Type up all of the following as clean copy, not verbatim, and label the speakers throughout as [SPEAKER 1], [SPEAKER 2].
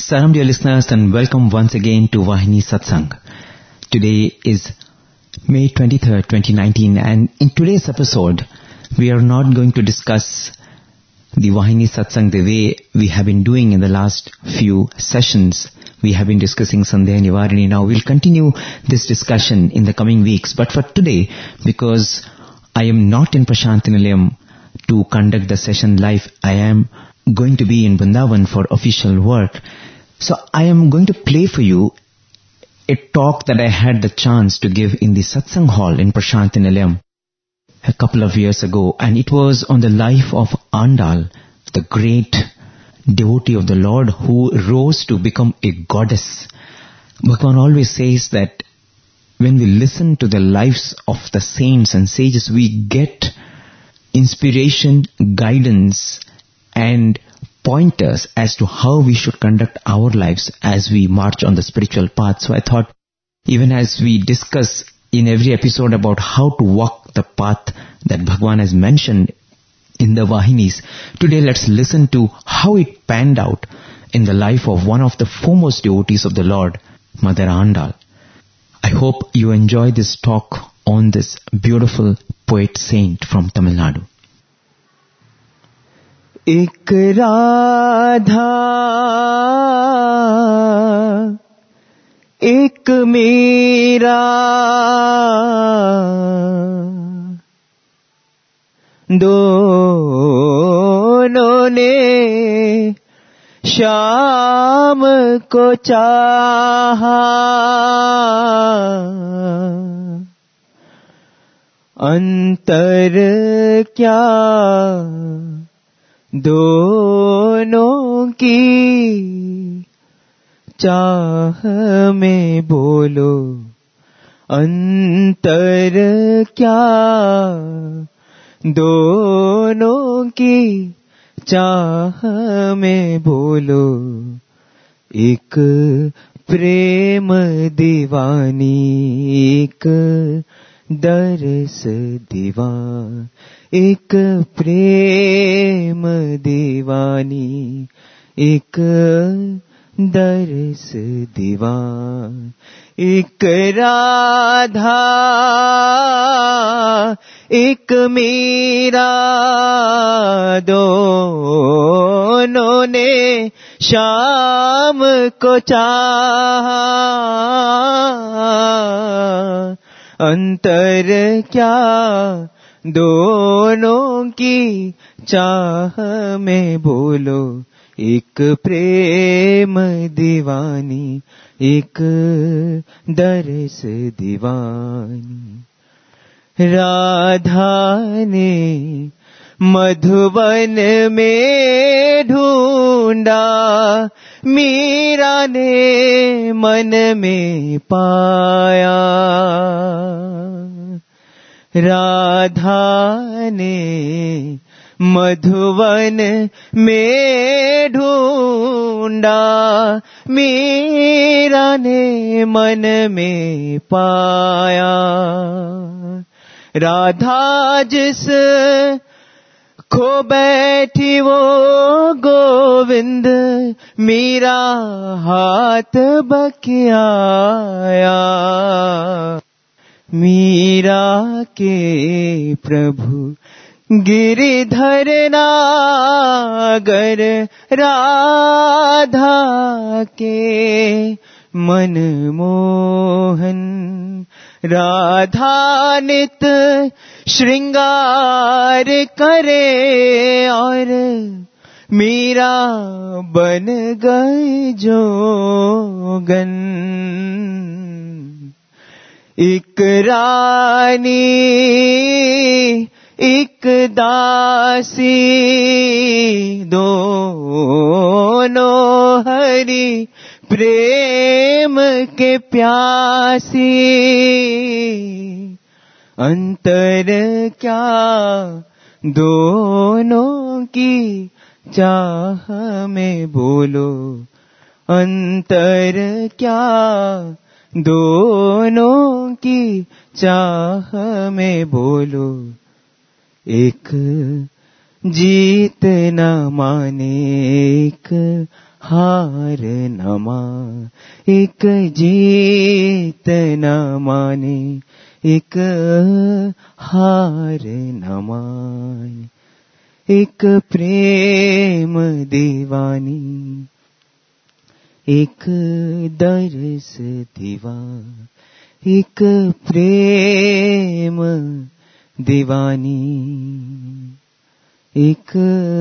[SPEAKER 1] Salam dear listeners and welcome once again to Vahini Satsang. Today is May 23rd, 2019 and in today's episode we are not going to discuss the Vahini Satsang the way we have been doing in the last few sessions. We have been discussing Sandhya Nivarini. Now we'll continue this discussion in the coming weeks. But for today, because I am not in Prashanthi Nilayam to conduct the session live, I am going to be in Vrindavan for official work. So I am going to play for you a talk that I had the chance to give in the Satsang Hall in Prashanthi Nilayam a couple of years ago, and it was on the life of Andal, the great devotee of the Lord who rose to become a goddess. Bhagavan always says that when we listen to the lives of the saints and sages, we get inspiration, guidance and pointers as to how we should conduct our lives as we march on the spiritual path. So I thought, even as we discuss in every episode about how to walk the path that Bhagavan has mentioned in the Vahinis, today let's listen to how it panned out in the life of one of the foremost devotees of the Lord, Mother Andal. I hope you enjoy this talk on this beautiful poet saint from Tamil Nadu.
[SPEAKER 2] एक राधा एक मीरा दोनों ने श्याम को चाहा, अंतर क्या दोनों की चाह में बोलो, अंतर क्या दोनों की चाह में बोलो। एक प्रेम दीवानी एक दरस दीवान, एक प्रेम दीवानी एक दरस दीवान। एक राधा एक मीरा दोनों ने श्याम को चाहा, अंतर क्या दोनों की चाह में बोलो। एक प्रेम दीवानी एक दरस दीवानी। राधा ने मधुवन में ढूंढा, मीरा ने मन में पाया। राधा ने मधुवन में ढूंढा, मीरा ने मन में पाया। राधा जिस खो बैठी वो गोविंद, मीरा हाथ बकियाया। मीरा के प्रभु गिरिधर नागर, राधा के मन मोहन। राधा नित श्रृंगार करे और मीरा बन गई जोगन। एक रानी एक दासी दोनों हरि प्रेम के प्यासी। अंतर क्या दोनों की चाह में बोलो, अंतर क्या दोनों की चाह में बोलो। एक जीत न माने एक हार न मान, एक जीत न माने, एक हार न मान, एक प्रेम दीवानी, एक दर्श दीवा, एक प्रेम दीवानी, एक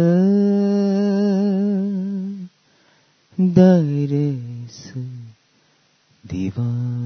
[SPEAKER 2] दर्श दीवानी.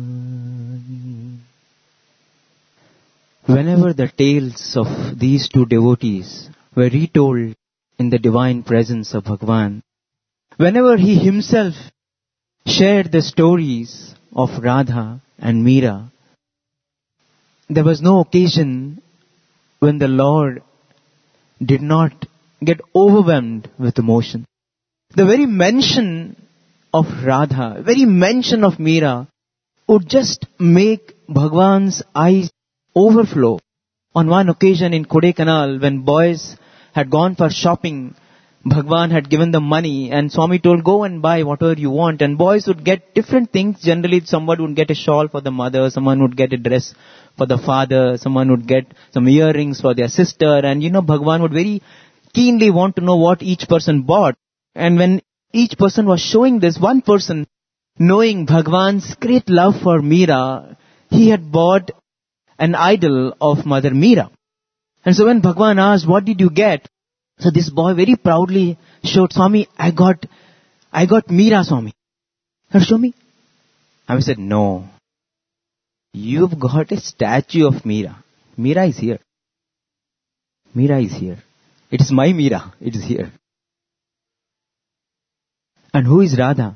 [SPEAKER 2] Whenever the tales of these two devotees were retold in the divine presence of Bhagavan, whenever he himself shared the stories of Radha and Meera, there was no occasion when the Lord did not get overwhelmed with emotion. The very mention of Radha, very mention of Meera would just make Bhagavan's eyes overflow. On one occasion in Kodaikanal, when boys had gone for shopping, Bhagavan had given them money and Swami told, go and buy whatever you want. And boys would get different things. Generally, someone would get a shawl for the mother, someone would get a dress for the father, someone would get some earrings for their sister. And Bhagavan would very keenly want to know what each person bought. And when each person was showing this, one person, knowing Bhagavan's great love for Meera, he had bought an idol of Mother Meera. And so when Bhagavan asked, what did you get? So this boy very proudly showed, Swami, I got Meera, Swami. Show me. I said, no. You've got a statue of Meera. Meera is here. Meera is here. It is my Meera. It is here. And who is Radha?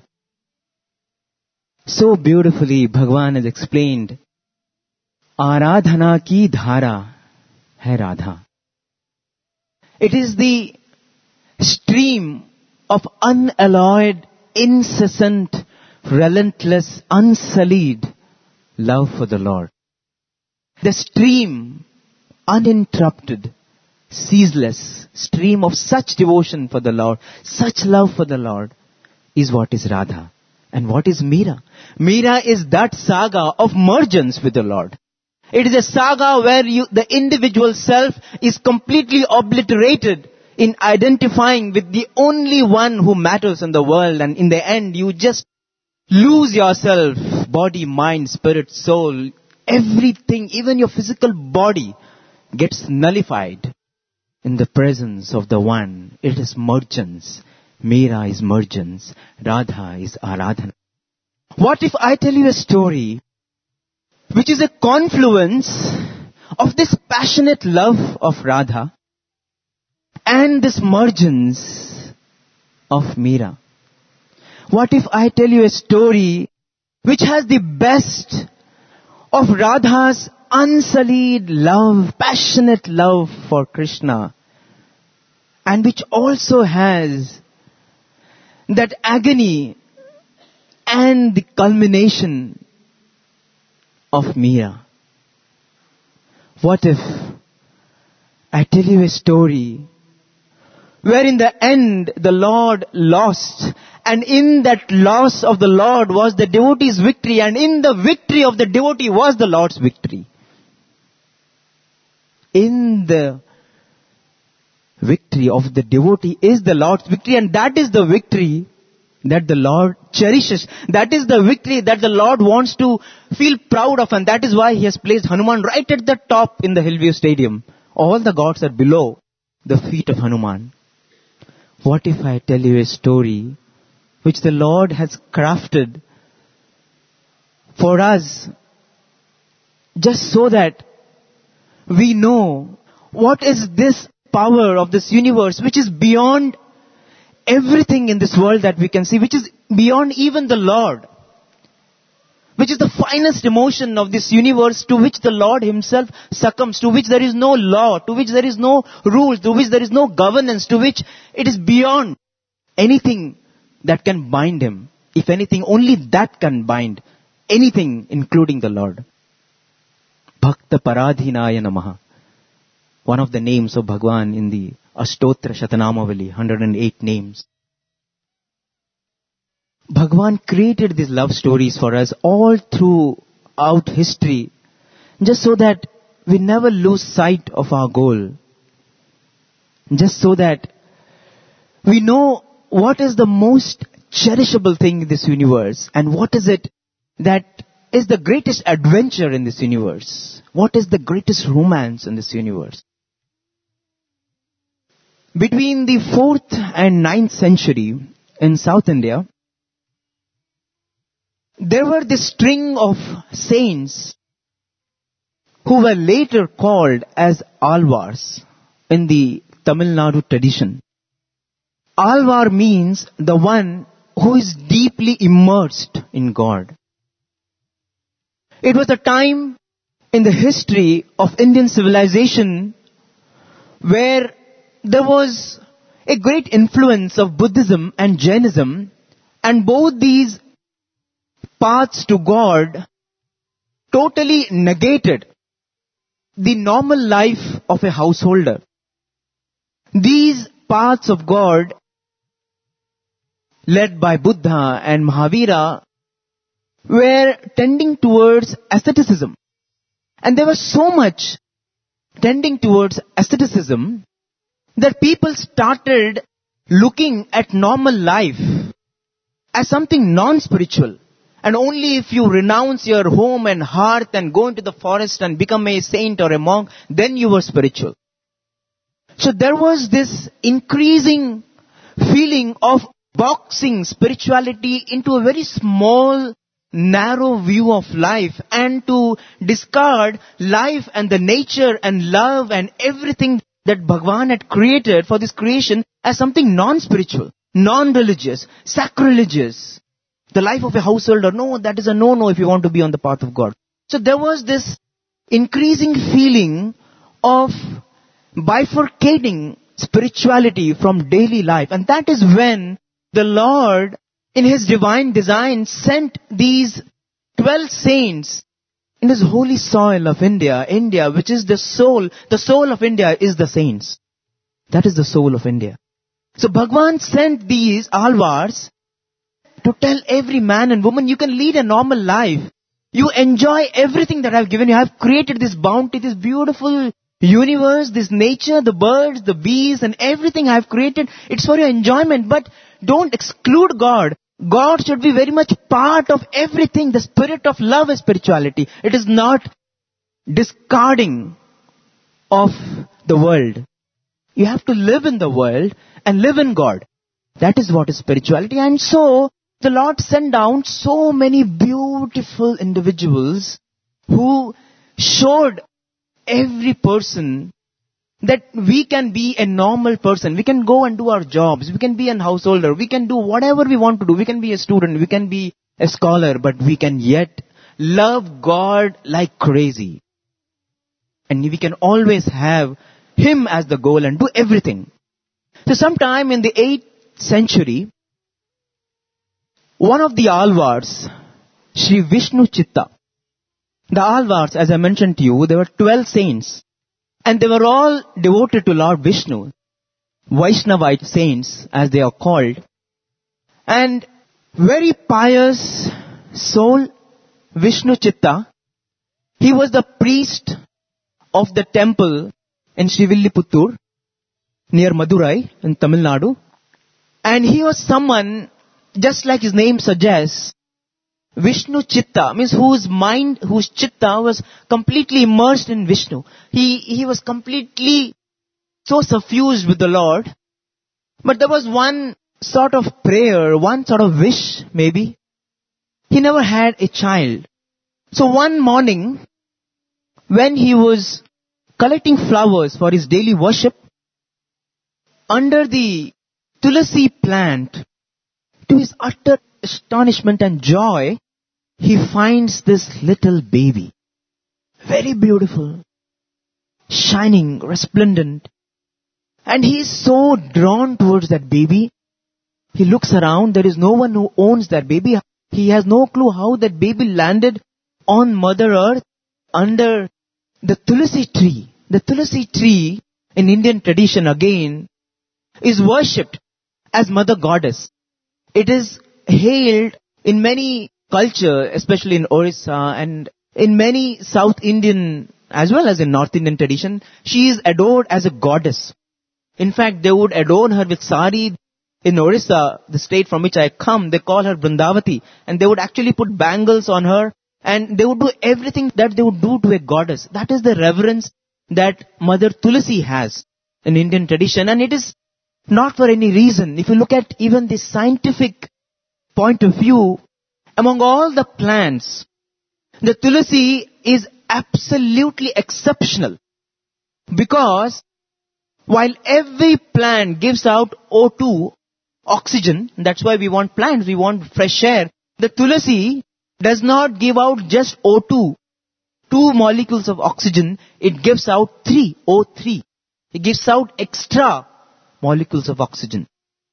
[SPEAKER 2] So beautifully Bhagavan has explained, Aradhana ki dhara hai Radha. It is the stream of unalloyed, incessant, relentless, unsullied love for the Lord. The stream, uninterrupted, ceaseless stream of such devotion for the Lord, such love for the Lord, is what is Radha. And what is Meera? Meera is that saga of mergence with the Lord. It is a saga where the individual self is completely obliterated in identifying with the only one who matters in the world. And in the end, you just lose yourself, body, mind, spirit, soul, everything, even your physical body gets nullified in the presence of the one. It is mergence. Meera is mergence. Radha is Aradhana. What if I tell you a story which is a confluence of this passionate love of Radha and this mergence of Meera? What if I tell you a story which has the best of Radha's unsullied love, passionate love for Krishna, and which also has that agony and the culmination of Meera? What if I tell you a story where in the end the Lord lost, and in that loss of the Lord was the devotee's victory, and in the victory of the devotee was the Lord's victory? In the victory of the devotee is the Lord's victory, and that is the victory that the Lord cherishes. That is the victory that the Lord wants to feel proud of, and that is why He has placed Hanuman right at the top in the Hillview Stadium. All the gods are below the feet of Hanuman. What if I tell you a story which the Lord has crafted for us just so that we know what is this power of this universe which is beyond everything in this world that we can see, which is beyond even the Lord, which is the finest emotion of this universe, to which the Lord Himself succumbs, to which there is no law, to which there is no rules, to which there is no governance, to which it is beyond anything that can bind Him. If anything, only that can bind anything, including the Lord. Bhakta Paradhinaya Namaha. One of the names of Bhagwan in the Ashtotra Shatanamavali, 108 names. Bhagwan created these love stories for us all throughout history, just so that we never lose sight of our goal. Just so that we know what is the most cherishable thing in this universe and what is it that is the greatest adventure in this universe. What is the greatest romance in this universe? Between the 4th and 9th century in South India, there were this string of saints who were later called as Alvars in the Tamil Nadu tradition. Alvar means the one who is deeply immersed in God. It was a time in the history of Indian civilization where there was a great influence of Buddhism and Jainism, and both these paths to God totally negated the normal life of a householder. These paths of God, led by Buddha and Mahavira, were tending towards asceticism. And there was so much tending towards asceticism that people started looking at normal life as something non-spiritual. And only if you renounce your home and hearth and go into the forest and become a saint or a monk, then you were spiritual. So there was this increasing feeling of boxing spirituality into a very small, narrow view of life, and to discard life and the nature and love and everything that Bhagwan had created for this creation as something non-spiritual, non-religious, sacrilegious. The life of a householder, no, that is a no-no if you want to be on the path of God. So there was this increasing feeling of bifurcating spirituality from daily life. And that is when the Lord, in His divine design, sent these 12 saints in His holy soil of India, which is the soul of India is the saints. That is the soul of India. So Bhagwan sent these Alvars to tell every man and woman, you can lead a normal life. You enjoy everything that I have given you. I have created this bounty, this beautiful universe, this nature, the birds, the bees, and everything I have created. It's for your enjoyment, but don't exclude God. God should be very much part of everything. The spirit of love is spirituality. It is not discarding of the world. You have to live in the world and live in God. That is what is spirituality. And so the Lord sent down so many beautiful individuals who showed every person that we can be a normal person. We can go and do our jobs. We can be a householder. We can do whatever we want to do. We can be a student. We can be a scholar. But we can yet love God like crazy. And we can always have Him as the goal and do everything. So sometime in the 8th century, one of the Alvars, Sri Vishnu Chitta. The Alvars, as I mentioned to you, there were 12 saints. And they were all devoted to Lord Vishnu. Vaishnavite saints, as they are called. And very pious soul, Vishnu Chitta, he was the priest of the temple in Srivilliputturu, near Madurai in Tamil Nadu. And he was someone, just like his name suggests, Vishnu Chitta, means whose mind, whose Chitta was completely immersed in Vishnu. He was completely so suffused with the Lord. But there was one sort of prayer, one sort of wish maybe. He never had a child. So one morning, when he was collecting flowers for his daily worship, under the Tulasi plant, to his utter astonishment and joy, he finds this little baby. Very beautiful, shining, resplendent. And he is so drawn towards that baby. He looks around. There is no one who owns that baby. He has no clue how that baby landed on Mother Earth under the Tulasi tree. The Tulasi tree, in Indian tradition again, is worshipped as Mother Goddess. It is hailed in many culture, especially in Orissa and in many South Indian as well as in North Indian tradition. She is adored as a goddess. In fact, they would adorn her with sari. In Orissa, the state from which I come, they call her Vrindavati. And they would actually put bangles on her. And they would do everything that they would do to a goddess. That is the reverence that Mother Tulasi has in Indian tradition. And it is not for any reason. If you look at even the scientific point of view, among all the plants, the Tulasi is absolutely exceptional. Because while every plant gives out O2, oxygen, that's why we want plants, we want fresh air. The Tulasi does not give out just O2, 2 molecules of oxygen, it gives out 3, O3. It gives out extra molecules of oxygen.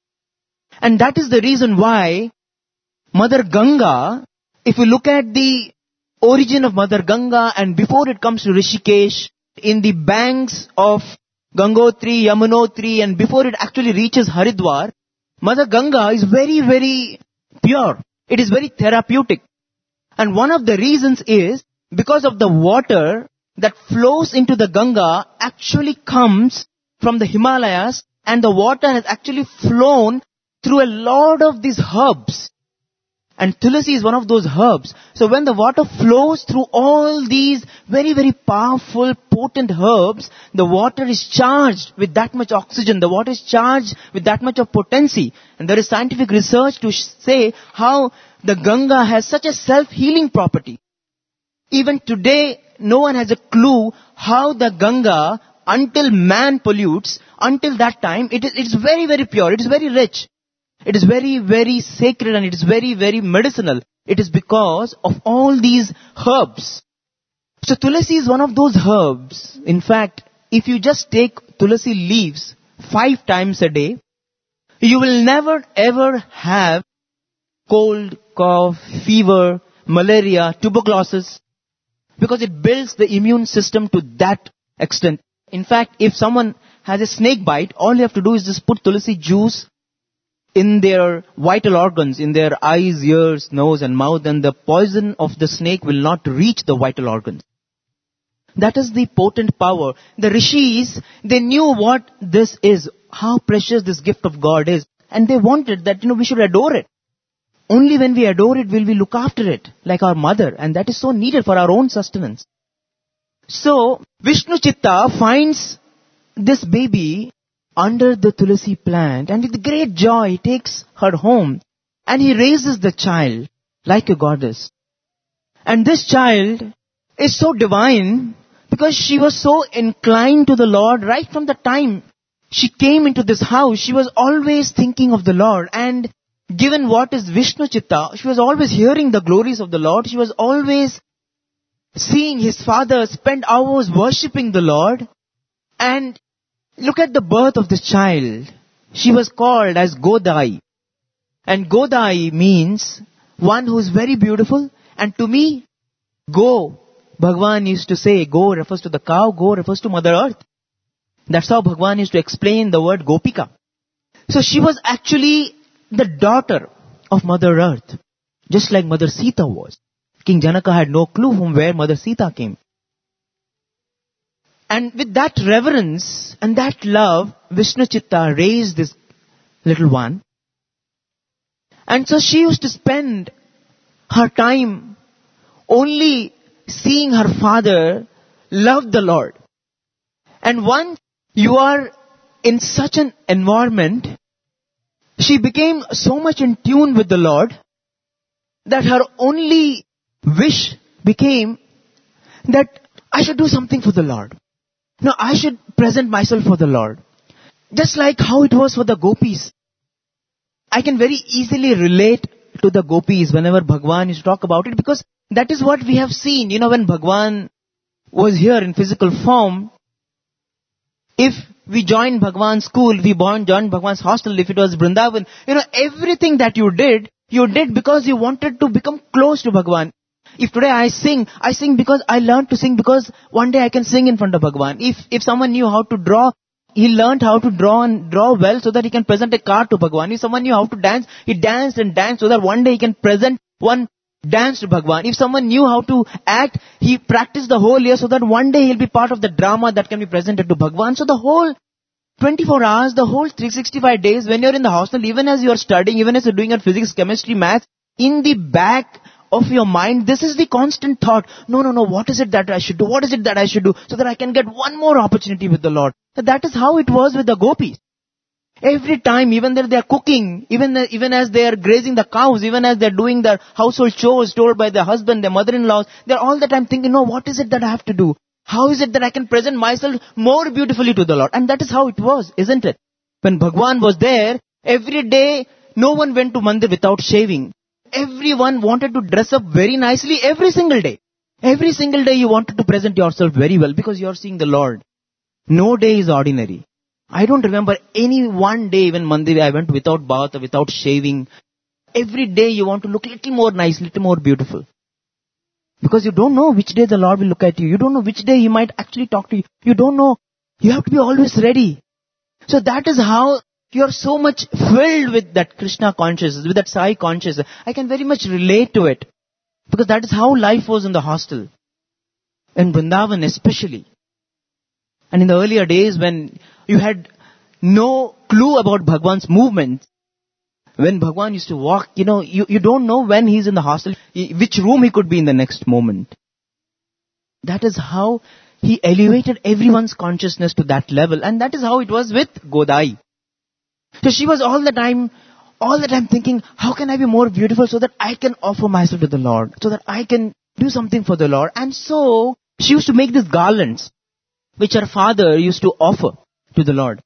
[SPEAKER 2] And that is the reason why Mother Ganga, if you look at the origin of Mother Ganga and before it comes to Rishikesh, in the banks of Gangotri, Yamunotri, and before it actually reaches Haridwar, Mother Ganga is very, very pure. It is very therapeutic. And one of the reasons is because of the water that flows into the Ganga actually comes from the Himalayas, and the water has actually flown through a lot of these herbs. And Tulasi is one of those herbs. So when the water flows through all these very, very powerful, potent herbs, the water is charged with that much oxygen. The water is charged with that much of potency. And there is scientific research to say how the Ganga has such a self-healing property. Even today, no one has a clue how the Ganga, until man pollutes, until that time, it is very, very pure. It is very rich. It is very, very sacred and it is very, very medicinal. It is because of all these herbs. So Tulasi is one of those herbs. In fact, if you just take Tulasi leaves 5 times a day, you will never ever have cold, cough, fever, malaria, tuberculosis, because it builds the immune system to that extent. In fact, if someone has a snake bite, all you have to do is just put Tulasi juice in their vital organs, in their eyes, ears, nose and mouth, and the poison of the snake will not reach the vital organs. That is the potent power. The rishis, they knew what this is, how precious this gift of God is, and they wanted that, we should adore it. Only when we adore it will we look after it, like our mother, and that is so needed for our own sustenance. So, Vishnu Chitta finds this baby under the Tulasi plant, and with great joy he takes her home and he raises the child like a goddess. And this child is so divine because she was so inclined to the Lord right from the time she came into this house. She was always thinking of the Lord, and given what is Vishnu Chitta, she was always hearing the glories of the Lord. She was always seeing his father spend hours worshipping the Lord. And look at the birth of this child. She was called as Godai. And Godai means one who is very beautiful. And to me, Go, Bhagwan used to say, Go refers to the cow, Go refers to Mother Earth. That's how Bhagwan used to explain the word Gopika. So she was actually the daughter of Mother Earth, just like Mother Sita was. King Janaka had no clue from where Mother Sita came. And with that reverence and that love, Vishnu Chitta raised this little one. And so she used to spend her time only seeing her father love the Lord. And once you are in such an environment, she became so much in tune with the Lord that her only wish became that I should do something for the Lord. No, I should present myself for the Lord. Just like how it was for the gopis. I can very easily relate to the gopis whenever Bhagwan used to talk about it, because that is what we have seen. When Bhagwan was here in physical form, if we joined Bhagwan's school, we joined Bhagwan's hostel, if it was Vrindavan, everything that you did because you wanted to become close to Bhagwan. If today I sing because I learned to sing because one day I can sing in front of Bhagwan. If someone knew how to draw, He learned how to draw well so that he can present a card to Bhagwan. If someone knew how to dance, he danced and danced so that one day he can present one dance to Bhagwan. If someone knew how to act, he practiced the whole year so that one day he'll be part of the drama that can be presented to Bhagwan. So the whole 24 hours, the whole 365 days, when you're in the hostel, even as you're studying, even as you're doing your physics, chemistry, maths, in the back of your mind, this is the constant thought. No, what is it that I should do? What is it that I should do so that I can get one more opportunity with the Lord? That is how it was with the gopis. Every time, even that they are cooking, even as they are grazing the cows, even as they are doing their household chores told by their husband, their mother-in-laws, they are all the time thinking, no, what is it that I have to do? How is it that I can present myself more beautifully to the Lord? And that is how it was, isn't it? When Bhagwan was there, every day, no one went to mandir without shaving. Everyone wanted to dress up very nicely every single day. Every single day you wanted to present yourself very well because you are seeing the Lord. No day is ordinary. I don't remember any one day even mandir I went without bath or without shaving. Every day you want to look a little more nice, little more beautiful. Because you don't know which day the Lord will look at you. You don't know which day He might actually talk to you. You don't know. You have to be always ready. So that is how you are so much filled with that Krishna consciousness, with that Sai consciousness. I can very much relate to it. Because that is how life was in the hostel. In Vrindavan especially. And in the earlier days when you had no clue about Bhagwan's movements, when Bhagwan used to walk, you don't know when he's in the hostel, which room he could be in the next moment. That is how he elevated everyone's consciousness to that level. And that is how it was with Godai. So she was all the time thinking, how can I be more beautiful so that I can offer myself to the Lord, so that I can do something for the Lord. And so she used to make these garlands, which her father used to offer to the Lord.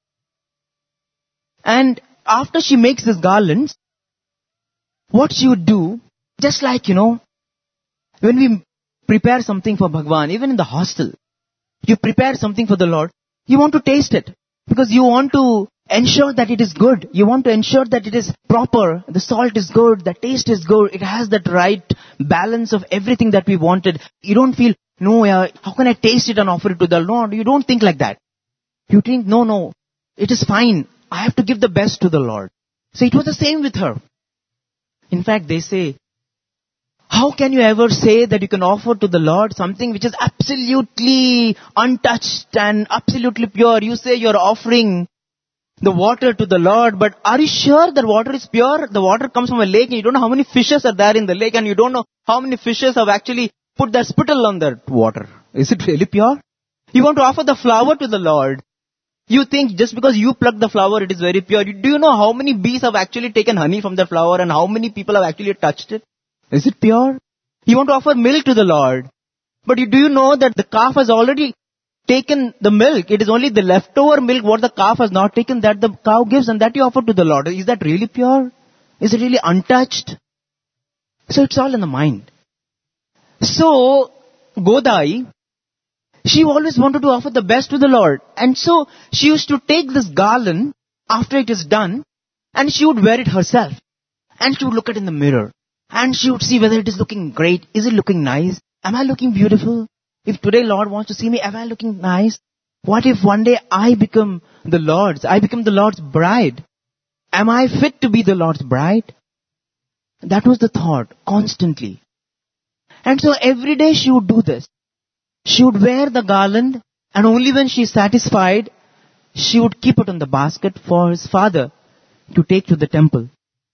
[SPEAKER 2] And after she makes these garlands, what she would do, just like, when we prepare something for Bhagwan, even in the hostel, you prepare something for the Lord, you want to taste it. Because you want to ensure that it is good. You want to ensure that it is proper. The salt is good. The taste is good. It has that right balance of everything that we wanted. You don't feel, how can I taste it and offer it to the Lord? You don't think like that. You think, no, it is fine. I have to give the best to the Lord. So it was the same with her. In fact, they say, how can you ever say that you can offer to the Lord something which is absolutely untouched and absolutely pure? You say you're offering the water to the Lord, but are you sure that water is pure? The water comes from a lake and you don't know how many fishes are there in the lake and you don't know how many fishes have actually put their spittle on that water. Is it really pure? You want to offer the flower to the Lord. You think just because you pluck the flower, it is very pure. Do you know how many bees have actually taken honey from the flower and how many people have actually touched it? Is it pure? You want to offer milk to the Lord. But do you know that the calf has already taken the milk? It is only the leftover milk what the calf has not taken that the cow gives and that you offer to the Lord. Is that really pure? Is it really untouched? So it's all in the mind. So, Godai, she always wanted to offer the best to the Lord. And so, she used to take this garland after it is done and she would wear it herself. And she would look at it in the mirror. And she would see whether it is looking great. Is it looking nice? Am I looking beautiful? If today Lord wants to see me, am I looking nice? What if one day I become the Lord's? I become the Lord's bride. Am I fit to be the Lord's bride? That was the thought, constantly. And so every day she would do this. She would wear the garland and only when she is satisfied, she would keep it in the basket for his father to take to the temple.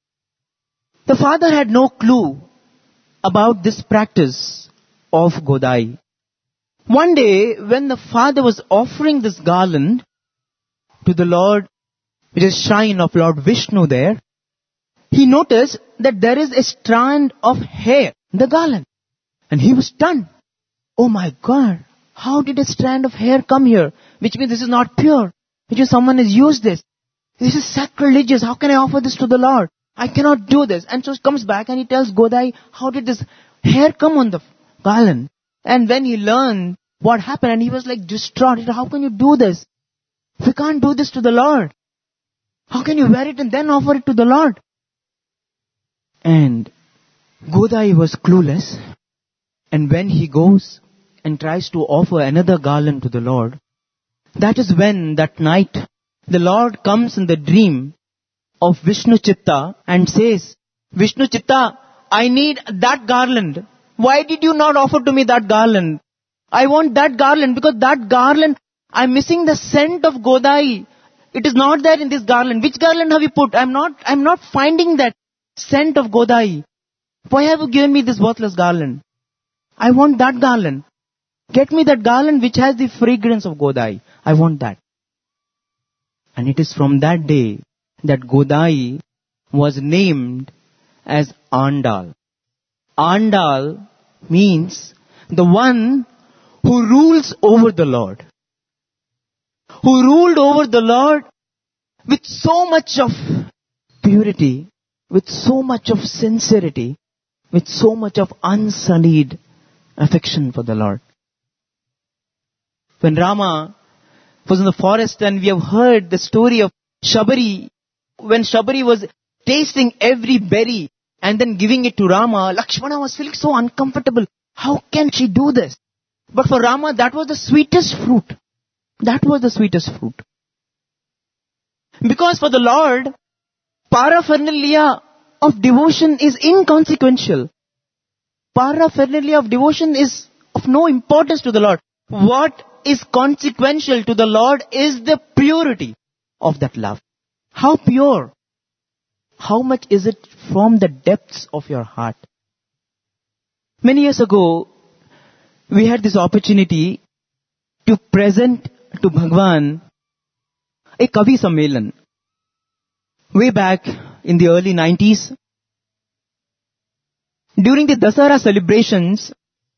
[SPEAKER 2] The father had no clue about this practice of Godai. One day, when the father was offering this garland to the Lord, which is shrine of Lord Vishnu there, he noticed that there is a strand of hair in the garland. And he was stunned. Oh my God, how did a strand of hair come here? Which means this is not pure. Which means someone has used this. This is sacrilegious. How can I offer this to the Lord? I cannot do this. And so he comes back and he tells Godai, how did this hair come on the garland? And when he learned what happened, and he was like distraught. He said, how can you do this? We can't do this to the Lord. How can you wear it and then offer it to the Lord? And Godai was clueless. And when he goes and tries to offer another garland to the Lord, That is when, that night, the Lord comes in the dream of Vishnu Chitta and says, Vishnu Chitta, I need that garland. Why did you not offer to me that garland? I want that garland because that garland, I'm missing the scent of Godai. It is not there in this garland. Which garland have you put? I'm not finding that scent of Godai. Why have you given me this worthless garland? I want that garland. Get me that garland which has the fragrance of Godai. I want that. And it is from that day that Godai was named as Andal. Andal means the one who rules over the Lord. Who ruled over the Lord with so much of purity, with so much of sincerity, with so much of unsullied affection for the Lord. When Rama was in the forest and we have heard the story of Shabari, when Shabari was tasting every berry and then giving it to Rama, Lakshmana was feeling so uncomfortable. How can she do this? But for Rama, that was the sweetest fruit. That was the sweetest fruit. Because for the Lord, paraphernalia of devotion is inconsequential. Paraphernalia of devotion is of no importance to the Lord. What is consequential to the Lord is the purity of that love. How pure? How much is it from the depths of your heart? Many years ago, we had this opportunity to present to Bhagwan a Kavi Sammelan. Way back in the early 90s, during the Dasara celebrations,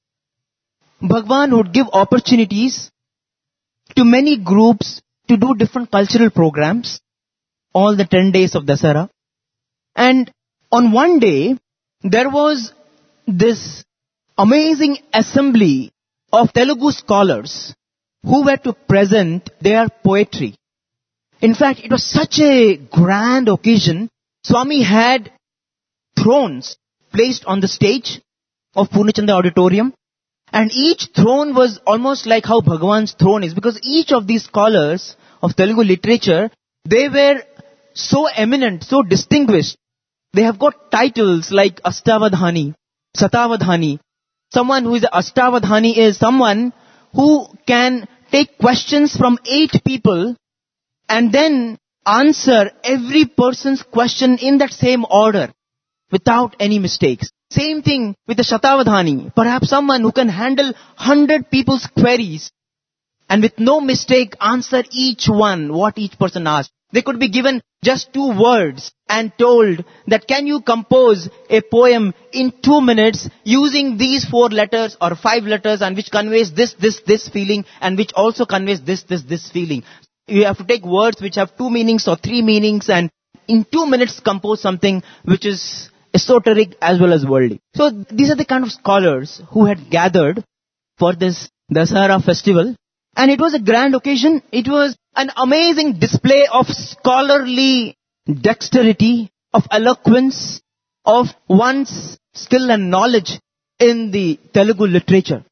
[SPEAKER 2] Bhagwan would give opportunities to many groups to do different cultural programs, all the 10 days of Dasara. And on one day, there was this amazing assembly of Telugu scholars who were to present their poetry. In fact, it was such a grand occasion. Swami had thrones placed on the stage of Purnachandra Auditorium. And each throne was almost like how Bhagwan's throne is. Because each of these scholars of Telugu literature, they were so eminent, so distinguished. They have got titles like Astavadhani, Satavadhani. Someone who is an Astavadhani is someone who can take questions from 8 people and then answer every person's question in that same order without any mistakes. Same thing with the Shatavadhani. Perhaps someone who can handle 100 people's queries and with no mistake answer each one, what each person asked. They could be given just 2 words and told that can you compose a poem in 2 minutes using these 4 letters or 5 letters and which conveys this feeling and which also conveys this feeling. You have to take words which have 2 meanings or 3 meanings and in 2 minutes compose something which is esoteric as well as worldly. So these are the kind of scholars who had gathered for this Dasara festival. And it was a grand occasion. It was an amazing display of scholarly dexterity, of eloquence, of one's skill and knowledge in the Telugu literature.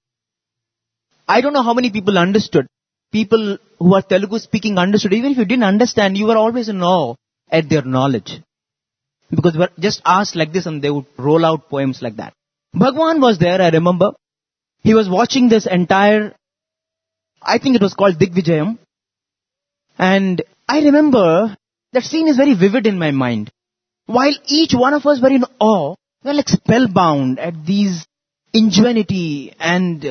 [SPEAKER 2] I don't know how many people understood. People who are Telugu speaking understood. Even if you didn't understand, you were always in awe at their knowledge. Because they were just asked like this and they would roll out poems like that. Bhagwan was there, I remember. He was watching this entire, I think it was called Digvijayam. And I remember that scene is very vivid in my mind. While each one of us were in awe, we were like spellbound at these ingenuity and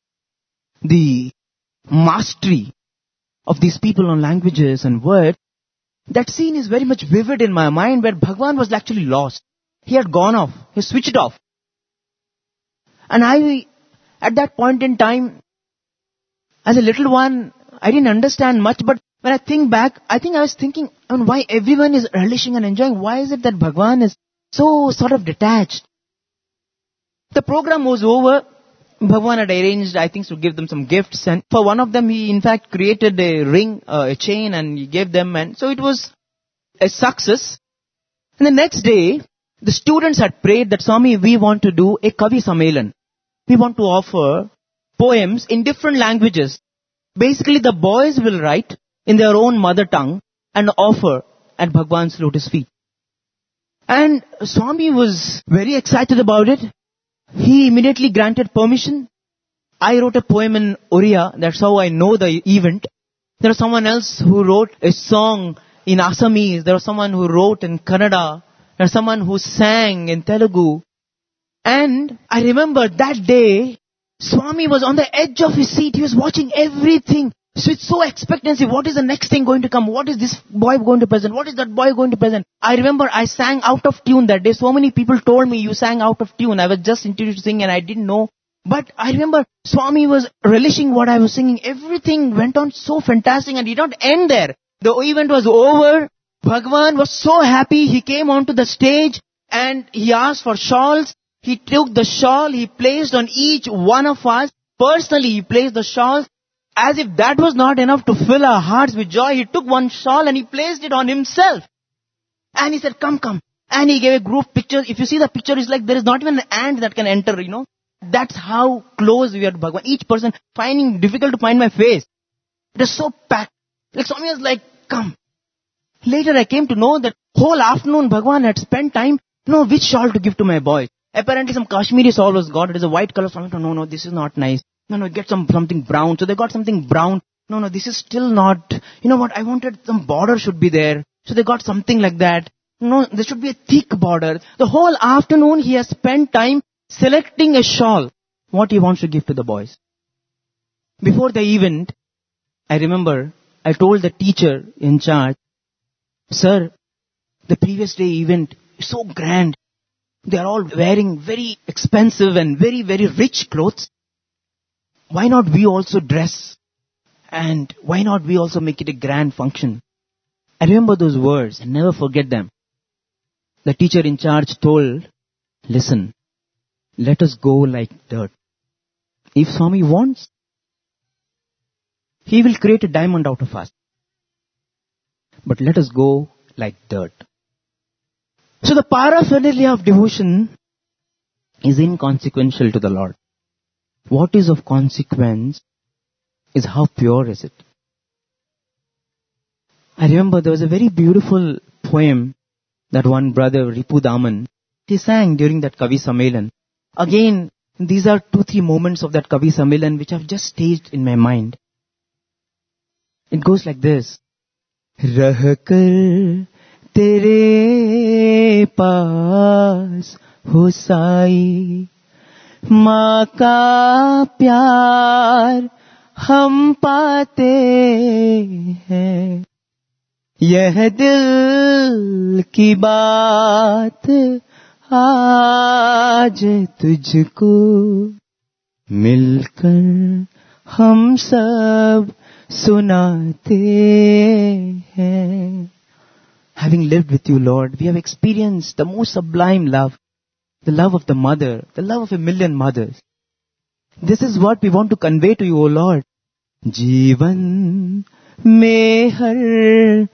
[SPEAKER 2] the mastery of these people on languages and words. That scene is very much vivid in my mind where Bhagwan was actually lost. He had gone off. He switched off. And I, at that point in time, as a little one, I didn't understand much, but when I think back, I think I was thinking why everyone is relishing and enjoying. Why is it that Bhagwan is so sort of detached? The program was over. Bhagwan had arranged, I think, to give them some gifts. And for one of them, he in fact created a ring, a chain, and he gave them. And so it was a success. And the next day, the students had prayed that, Swami, we want to do a Kavi Sammelan. We want to offer poems in different languages Basically, the boys will write in their own mother tongue and offer at Bhagwan's lotus feet. And Swami was very excited about it. He immediately granted permission. I wrote a poem in Oriya. That's how I know the event. There was someone else who wrote a song in Assamese. There was someone who wrote in Kannada. There was someone who sang in Telugu. And I remember that day, Swami was on the edge of his seat. He was watching everything. So it's so expectancy. What is the next thing going to come? What is this boy going to present? What is that boy going to present? I remember I sang out of tune that day. So many people told me you sang out of tune. I was just introducing and I didn't know. But I remember Swami was relishing what I was singing. Everything went on so fantastic and did not end there. The event was over. Bhagwan was so happy. He came onto the stage and he asked for shawls. He took the shawl. He placed on each one of us. Personally, he placed the shawls. As if that was not enough to fill our hearts with joy, he took one shawl and he placed it on himself. And he said, come, come. And he gave a group picture. If you see the picture, it's like there is not even an ant that can enter, That's how close we are to Bhagwan. Each person finding difficult to find my face. It was so packed. Like Swami was like, come. Later I came to know that whole afternoon Bhagwan had spent time, which shawl to give to my boy. Apparently some Kashmiri shawl was got. It is a white color. So no, this is not nice. No, get something brown. So they got something brown. No, this is still not, I wanted some border should be there. So they got something like that. No, there should be a thick border. The whole afternoon he has spent time selecting a shawl, what he wants to give to the boys. Before the event, I remember I told the teacher in charge, sir, the previous day event is so grand. They are all wearing very expensive and very, very rich clothes. Why not we also dress? And why not we also make it a grand function? I remember those words and never forget them. The teacher in charge told, listen, let us go like dirt. If Swami wants, he will create a diamond out of us. But let us go like dirt. So the paraphernalia of devotion is inconsequential to the Lord. What is of consequence is how pure is it. I remember there was a very beautiful poem that one brother, Ripu Daman, he sang during that Kavi Sammelan. Again, these are 2-3 moments of that Kavi Sammelan which have just staged in my mind. It goes like this. Rah kar tere paas ho sai, माँ का प्यार हम पाते हैं, यह दिल की बात आज तुझको मिलकर हम सब सुनाते हैं. Having lived with you, Lord, we have experienced the most sublime love. The love of the mother, the love of a million mothers. This is what we want to convey to you, O Lord. Jeevan mein har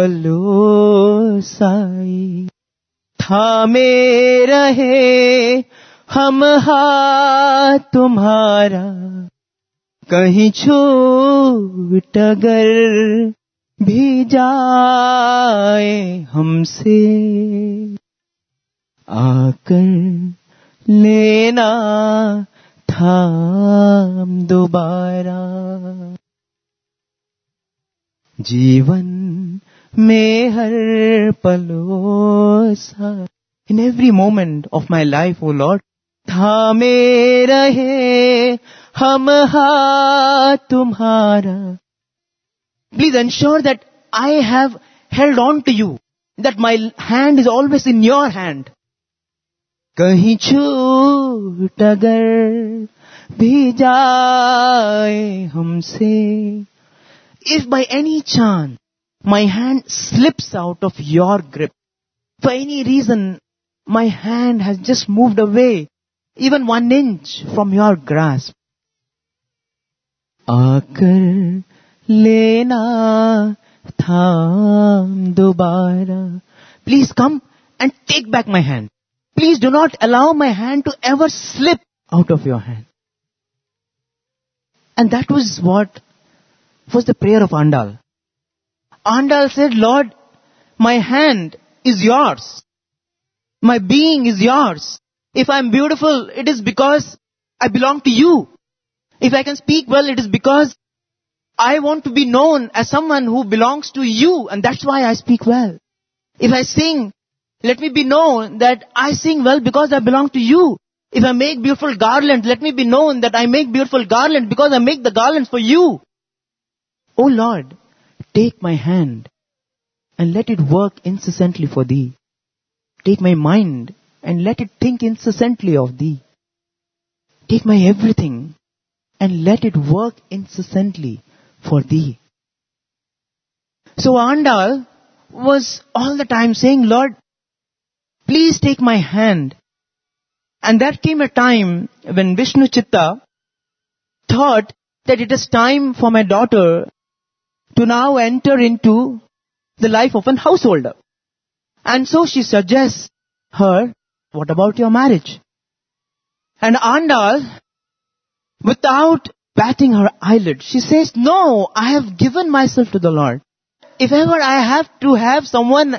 [SPEAKER 2] palosai, thame rahe hum हाथ तुम्हारा, कहीं छूट अगर भी जाए हमसे, आकर लेना थाम दोबारा. जीवन में हर पलोसा, in every moment of my life, O Lord, थामे रहे हम हाथ तुम्हारा. Please ensure that I have held on to you, that my hand is always in your hand. कहीं छूट अगर भी जाए हमसे, if by any chance my hand slips out of your grip, for any reason my hand has just moved away, even 1 inch from your grasp, आकर लेना थाम दोबारा. Please come and take back my hand. Please do not allow my hand to ever slip out of your hand. And that was what was the prayer of Andal. Andal said, Lord, my hand is yours. My being is yours. If I'm beautiful, it is because I belong to you. If I can speak well, it is because I want to be known as someone who belongs to you, and that's why I speak well. If I sing, let me be known that I sing well because I belong to you. If I make beautiful garlands, let me be known that I make beautiful garlands because I make the garlands for you. Oh Lord, take my hand and let it work incessantly for thee. Take my mind and let it think incessantly of thee. Take my everything and let it work incessantly for thee. So Andal was all the time saying, Lord, please take my hand. And that came a time when Vishnu Chitta thought that it is time for my daughter to now enter into the life of an householder. And so she suggests her, what about your marriage? And Andal, without batting her eyelid, she says, no, I have given myself to the Lord. If ever I have to have someone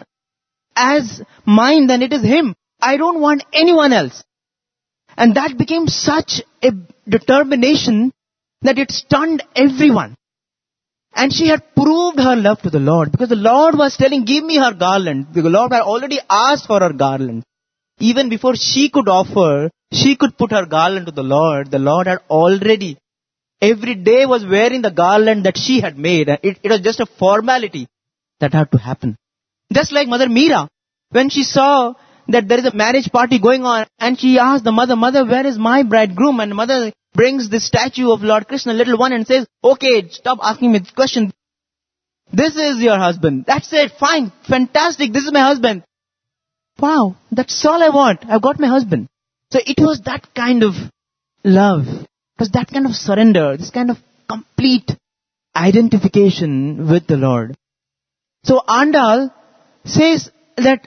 [SPEAKER 2] as mine, then it is him. I don't want anyone else. And that became such a determination that it stunned everyone. And she had proved her love to the Lord because the Lord was telling, give me her garland. The Lord had already asked for her garland. Even before she could offer, she could put her garland to the Lord. The Lord had already, every day was wearing the garland that she had made. It was just a formality that had to happen. Just like Mother Meera, when she saw that there is a marriage party going on, and she asked the mother, Mother, where is my bridegroom? And mother brings this statue of Lord Krishna, little one, and says, okay, stop asking me this question. This is your husband. That's it. Fine. Fantastic. This is my husband. Wow. That's all I want. I've got my husband. So it was that kind of love. It was that kind of surrender. This kind of complete identification with the Lord. So Andal says that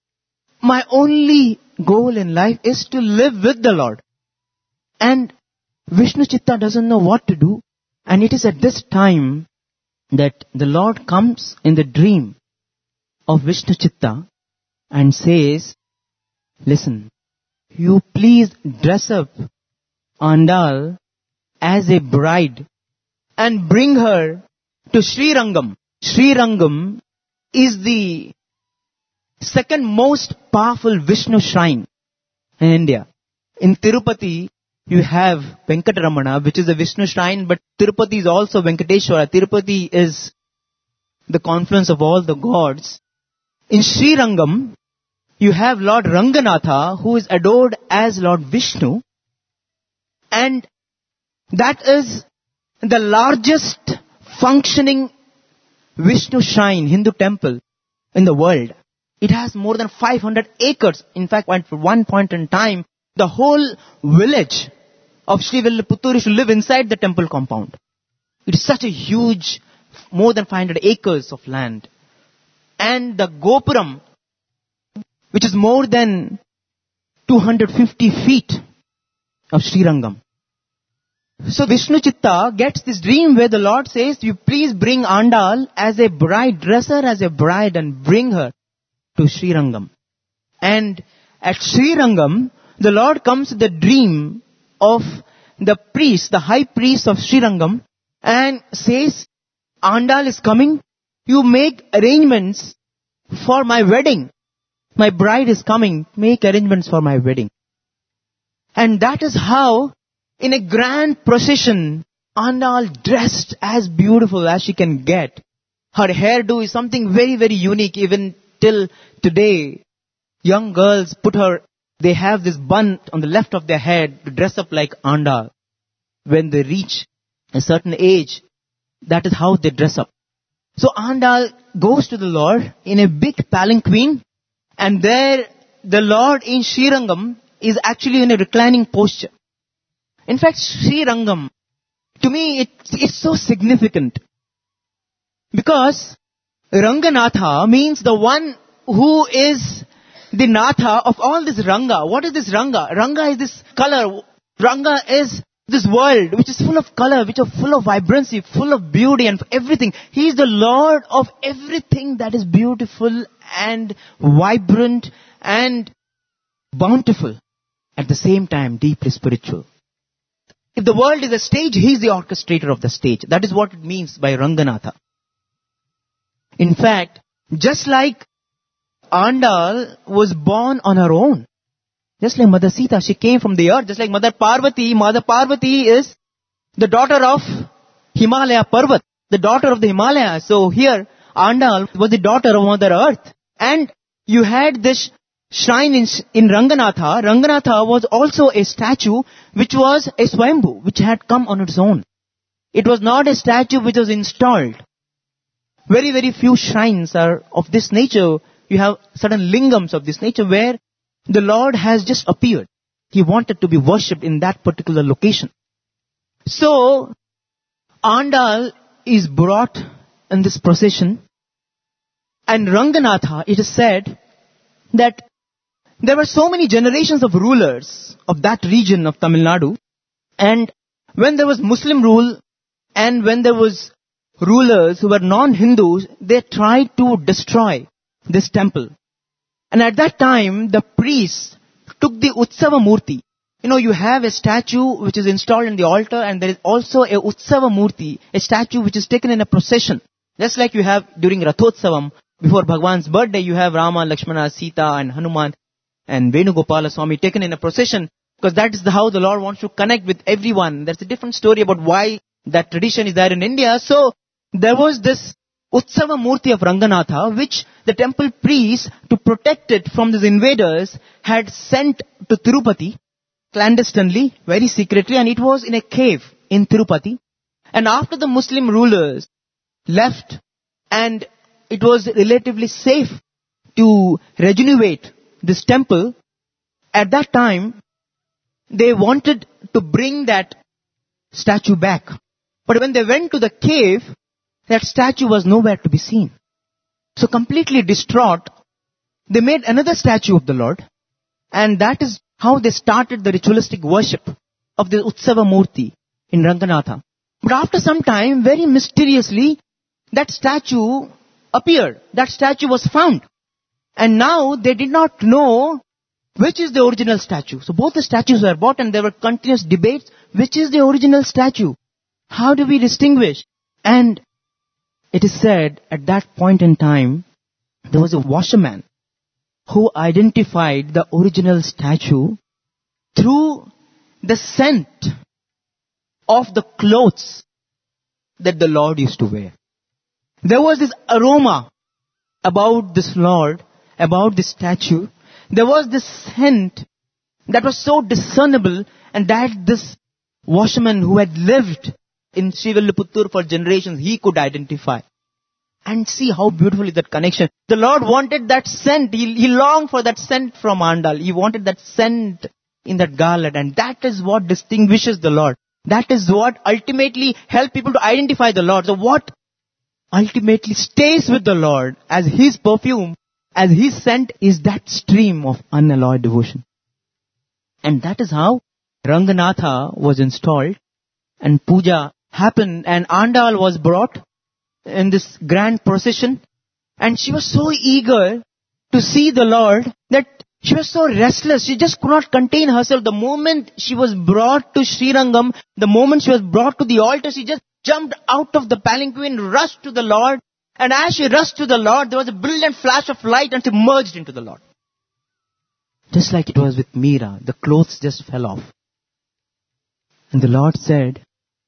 [SPEAKER 2] my only goal in life is to live with the Lord. And Vishnu Chitta doesn't know what to do. And it is at this time that the Lord comes in the dream of Vishnu Chitta and says, listen, you please dress up Andal as a bride and bring her to Srirangam. Srirangam is the second most powerful Vishnu shrine in India. In Tirupati, you have Venkataramana, which is a Vishnu shrine, but Tirupati is also Venkateshwara. Tirupati is the confluence of all the gods. In Srirangam, you have Lord Ranganatha, who is adored as Lord Vishnu, and that is the largest functioning Vishnu shrine, Hindu temple in the world. It has more than 500 acres. In fact, at one point in time, the whole village of Srivilliputturu used to live inside the temple compound. It is such a huge, more than 500 acres of land. And the Gopuram, which is more than 250 feet of Srirangam. So Vishnu Chitta gets this dream where the Lord says, you please bring Andal as a bride, dress her as a bride and bring her to Srirangam. And at Srirangam, the Lord comes with the dream of the priest, the high priest of Srirangam, and says, Andal is coming, you make arrangements for my wedding. My bride is coming, make arrangements for my wedding. And that is how, in a grand procession, Andal dressed as beautiful as she can get. Her hairdo is something very, very unique. Even till today, young girls they have this bun on the left of their head to dress up like Andal. When they reach a certain age, that is how they dress up. So Andal goes to the Lord in a big palanquin, and there the Lord in Srirangam is actually in a reclining posture. In fact, Srirangam, to me, it's so significant. Because Ranganatha means the one who is the Natha of all this Ranga. What is this Ranga? Ranga is this color. Ranga is this world which is full of color, which is full of vibrancy, full of beauty and everything. He is the Lord of everything that is beautiful and vibrant and bountiful. At the same time, deeply spiritual. If the world is a stage, He is the orchestrator of the stage. That is what it means by Ranganatha. In fact, just like Andal was born on her own, just like Mother Sita, she came from the earth. Just like Mother Parvati is the daughter of Himalaya Parvat, the daughter of the Himalayas. So here, Andal was the daughter of Mother Earth. And you had this shrine in Ranganatha. Ranganatha was also a statue which was a Swayambhu, which had come on its own. It was not a statue which was installed. Very, very few shrines are of this nature. You have certain lingams of this nature where the Lord has just appeared. He wanted to be worshipped in that particular location. So, Andal is brought in this procession. And Ranganatha, it is said that there were so many generations of rulers of that region of Tamil Nadu. And when there was Muslim rule and when there was rulers who were non-Hindus, they tried to destroy this temple. And at that time, the priests took the Utsava Murti. You have a statue which is installed in the altar, and there is also a Utsava Murti, a statue which is taken in a procession. Just like you have during Rathotsavam, before Bhagwan's birthday, you have Rama, Lakshmana, Sita and Hanuman and Venugopala Swami taken in a procession, because that is how the Lord wants to connect with everyone. There's a different story about why that tradition is there in India. So, there was this Utsava Murti of Ranganatha, which the temple priests, to protect it from these invaders, had sent to Tirupati, clandestinely, very secretly, and it was in a cave in Tirupati. And after the Muslim rulers left, and it was relatively safe to regenerate this temple, at that time, they wanted to bring that statue back. But when they went to the cave, that statue was nowhere to be seen. So completely distraught, they made another statue of the Lord. And that is how they started the ritualistic worship of the Utsava Murti in Ranganatha. But after some time, very mysteriously, that statue appeared. That statue was found. And now they did not know which is the original statue. So both the statues were bought and there were continuous debates. Which is the original statue? How do we distinguish? And it is said at that point in time, there was a washerman who identified the original statue through the scent of the clothes that the Lord used to wear. There was this aroma about this Lord, about this statue. There was this scent that was so discernible, and that this washerman who had lived in Srivilluputturu for generations, he could identify. And see how beautiful is that connection. The Lord wanted that scent. He longed for that scent from Andal. He wanted that scent in that garland. And that is what distinguishes the Lord. That is what ultimately helps people to identify the Lord. So what ultimately stays with the Lord as His perfume, as His scent, is that stream of unalloyed devotion. And that is how Ranganatha was installed and puja happened, and Andal was brought in this grand procession, and she was so eager to see the Lord that she was so restless. She just could not contain herself. The moment she was brought to Srirangam, the moment she was brought to the altar, she just jumped out of the palanquin, rushed to the Lord, and as she rushed to the Lord, there was a brilliant flash of light and she merged into the Lord. Just like it was with Meera, the clothes just fell off. And the Lord said,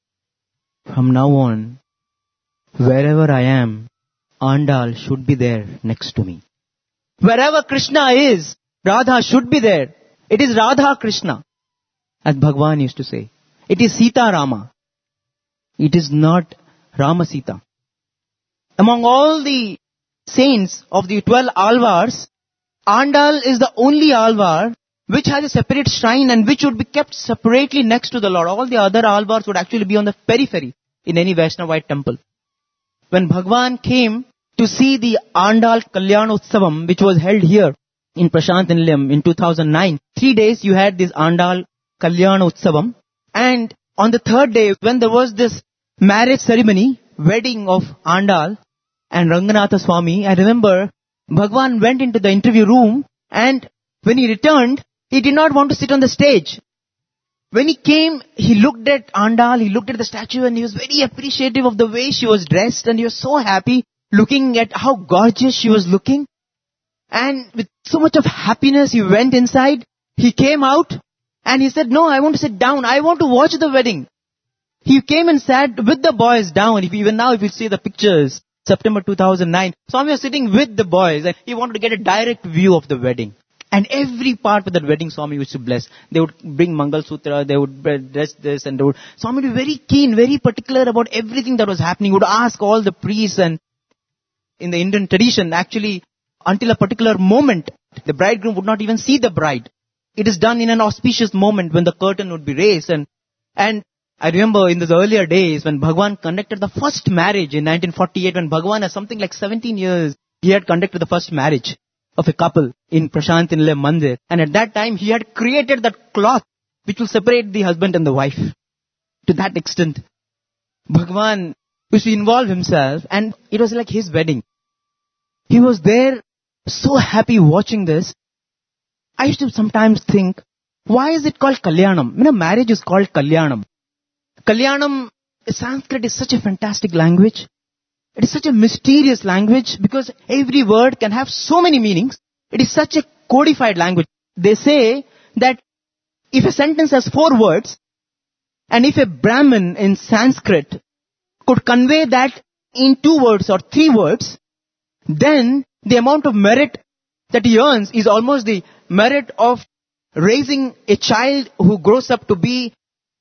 [SPEAKER 2] from now on, wherever I am, Andal should be there next to me. Wherever Krishna is, Radha should be there. It is Radha Krishna, as Bhagwan used to say. It is Sita Rama. It is not Rama Sita. Among all the saints of the 12 Alvars, Andal is the only Alvar which has a separate shrine and which would be kept separately next to the Lord. All the other Alvars would actually be on the periphery in any Vaishnavite temple. When Bhagwan came to see the Andal Kalyanotsavam, which was held here in Prashant Nilayam in 2009, 3 days you had this Andal Kalyanotsavam, and on the third day, when there was this marriage ceremony, wedding of Andal and Ranganatha Swami, I remember Bhagwan went into the interview room, and when he returned, he did not want to sit on the stage. When he came, he looked at Andal, he looked at the statue, and he was very appreciative of the way she was dressed, and he was so happy looking at how gorgeous she was looking. And with so much of happiness, he went inside, he came out, and he said, no, I want to sit down, I want to watch the wedding. He came and sat with the boys down. Even now, if you see the pictures, September 2009, Swami was sitting with the boys, and he wanted to get a direct view of the wedding. And every part of that wedding, Swami used to bless. They would bring Mangal Sutra, they would dress this, and Swami would be very keen, very particular about everything that was happening. He would ask all the priests, and in the Indian tradition, actually, until a particular moment, the bridegroom would not even see the bride. It is done in an auspicious moment when the curtain would be raised. And I remember in those earlier days when Bhagwan conducted the first marriage in 1948, when Bhagwan has something like 17 years, he had conducted the first marriage of a couple in Prashant Nilay Mandir. And at that time, he had created that cloth which will separate the husband and the wife. To that extent, Bhagwan used to involve himself, and it was like his wedding. He was there, so happy watching this. I used to sometimes think, why is it called Kalyanam? Marriage is called Kalyanam. Kalyanam, Sanskrit is such a fantastic language. It is such a mysterious language because every word can have so many meanings. It is such a codified language. They say that if a sentence has 4 words, and if a Brahmin in Sanskrit could convey that in 2 words or 3 words, then the amount of merit that he earns is almost the merit of raising a child who grows up to be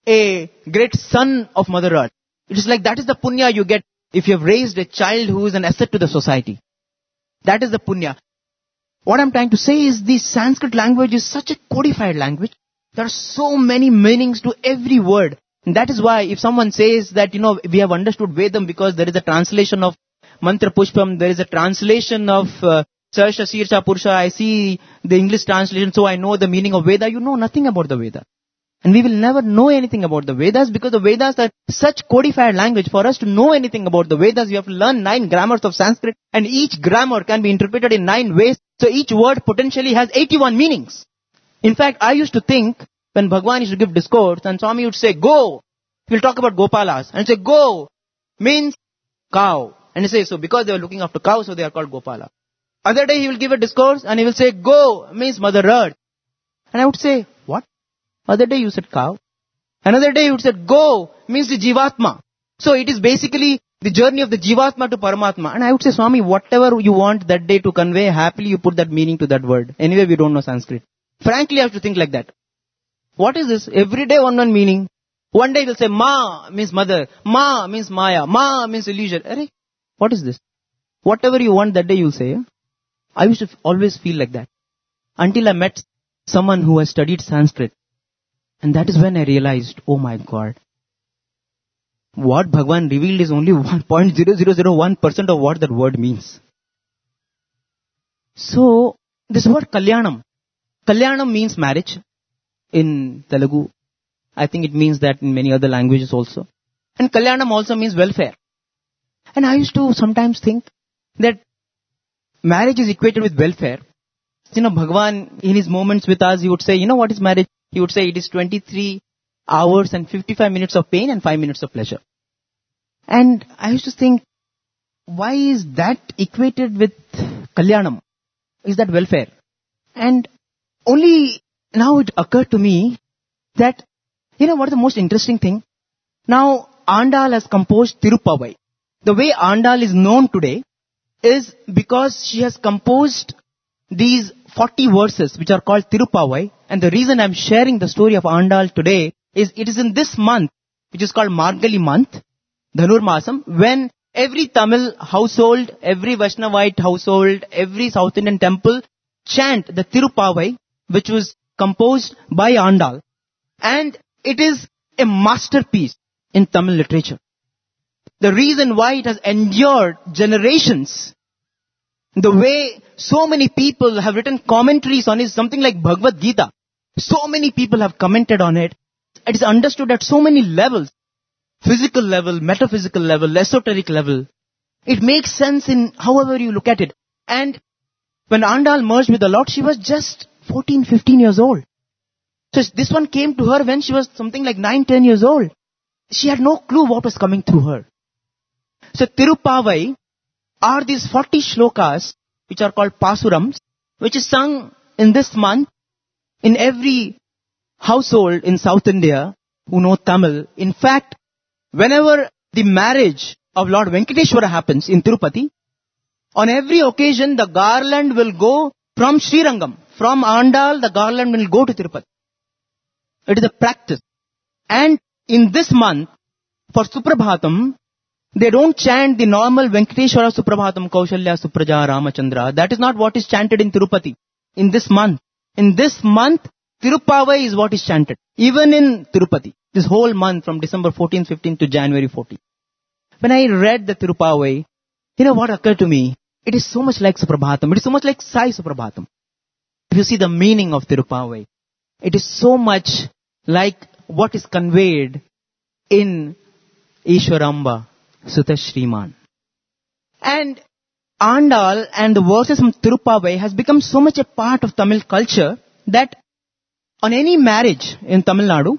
[SPEAKER 2] a great son of Mother Earth. It is like that is the punya you get if you have raised a child who is an asset to the society. That is the punya. What I'm trying to say is the Sanskrit language is such a codified language. There are so many meanings to every word. And that is why if someone says that, we have understood Vedam because there is a translation of Mantra Pushpam, there is a translation of Sarsha Sirsha Purusha, I see the English translation, so I know the meaning of Veda. You know nothing about the Veda. And we will never know anything about the Vedas because the Vedas are such codified language. For us to know anything about the Vedas, we have to learn 9 grammars of Sanskrit, and each grammar can be interpreted in 9 ways. So each word potentially has 81 meanings. In fact, I used to think when Bhagwan used to give discourse and Swami would say, go, he'll talk about Gopalas, and say, go means cow. And he says, so because they were looking after cows, so they are called Gopala. Other day he will give a discourse and he will say, go means Mother Earth. And I would say, what? Other day you said cow. Another day you said go means the Jivatma. So it is basically the journey of the Jivatma to Paramatma. And I would say, Swami, whatever you want that day to convey, happily you put that meaning to that word. Anyway, we don't know Sanskrit. Frankly, I have to think like that. What is this? Every day one meaning. One day he will say, Ma means mother. Ma means Maya. Ma means illusion. Arey, what is this? Whatever you want that day you will say. Yeah? I used to always feel like that. Until I met someone who has studied Sanskrit. And that is when I realized, oh my God, what Bhagwan revealed is only 1.0001% of what that word means. So, this word Kalyanam. Kalyanam means marriage in Telugu. I think it means that in many other languages also. And Kalyanam also means welfare. And I used to sometimes think that marriage is equated with welfare. Bhagwan, in his moments with us, he would say, what is marriage? He would say it is 23 hours and 55 minutes of pain and 5 minutes of pleasure. And I used to think, why is that equated with Kalyanam? Is that welfare? And only now it occurred to me that, what is the most interesting thing? Now, Andal has composed Tirupavai. The way Andal is known today is because she has composed these 40 verses which are called Tirupavai. And the reason I'm sharing the story of Andal today is it is in this month, which is called Margali month, Dhanur Masam, when every Tamil household, every Vaishnavite household, every South Indian temple chant the Tirupavai, which was composed by Andal. And it is a masterpiece in Tamil literature. The reason why it has endured generations, the way so many people have written commentaries on it, something like Bhagavad Gita. So many people have commented on it. it is understood at so many levels. Physical level, metaphysical level, esoteric level. It makes sense in however you look at it. And when Andal merged with the Lord, she was just 14, 15 years old. So this one came to her when she was something like 9, 10 years old. She had no clue what was coming through her. So Tirupavai are these 40 shlokas, which are called Pasurams, which is sung in this month in every household in South India who know Tamil. In fact, whenever the marriage of Lord Venkateshwara happens in Tirupati, on every occasion the garland will go from Srirangam. From Andal, the garland will go to Tirupati. It is a practice. And in this month, for Suprabhatam, they don't chant the normal Venkateshwara Suprabhatam Kaushalya Supraja Ramachandra. That is not what is chanted in Tirupati. In this month, Tirupavai is what is chanted. Even in Tirupati. This whole month from December 14th, 15th to January 14th. When I read the Tirupavai, you know what occurred to me? It is so much like Suprabhatam. It is so much like Sai Suprabhatam. If you see the meaning of Tirupavai, it is so much like what is conveyed in Ishwaramba Sutta Shriman. And Andal and the verses from Tirupavai has become so much a part of Tamil culture that on any marriage in Tamil Nadu,